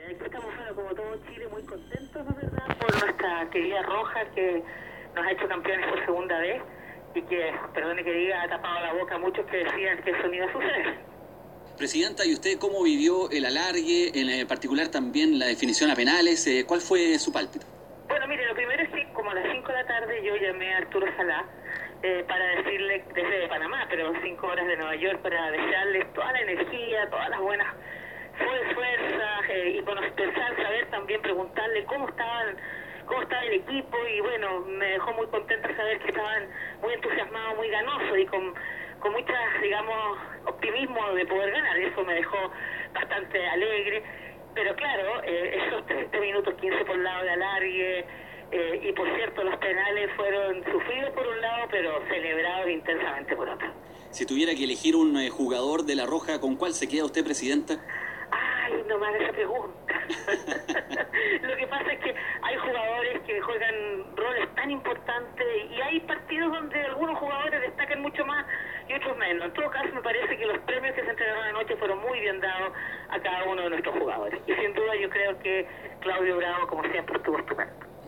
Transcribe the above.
Aquí estamos, bueno, como todo Chile, muy contentos, ¿no es verdad?, por nuestra querida Roja, que nos ha hecho campeones por segunda vez y que, perdone que diga, ha tapado la boca a muchos que decían que eso no iba a suceder. Presidenta, ¿y usted cómo vivió el alargue, en particular también la definición a penales? ¿Cuál fue su pálpito? Bueno, mire, lo primero es que como a las 5 de la tarde yo llamé a Arturo Salá para decirle, desde Panamá, pero 5 horas de Nueva York, para desearle toda la energía, todas las buenas fuerzas y pensar, saber también, preguntarle cómo estaba el equipo, y bueno, me dejó muy contenta saber que estaban muy entusiasmados, muy ganosos y con mucha, digamos, optimismo de poder ganar. Eso me dejó bastante alegre. Pero claro, esos 30 minutos 15 por el lado de alargue, y por cierto, los penales fueron sufridos por un lado, pero celebrados intensamente por otro. Si tuviera que elegir un jugador de La Roja, ¿con cuál se queda usted, presidenta? Ay, no me hagas esa pregunta. Lo que pasa es que hay jugadores que juegan roles tan importantes y hay partidos donde algunos jugadores destacan mucho más y otros menos. En todo caso, me parece que los premios que se entregaron anoche fueron muy bien dados a cada uno de nuestros jugadores. Y sin duda yo creo que Claudio Bravo, como siempre, estuvo estupendo.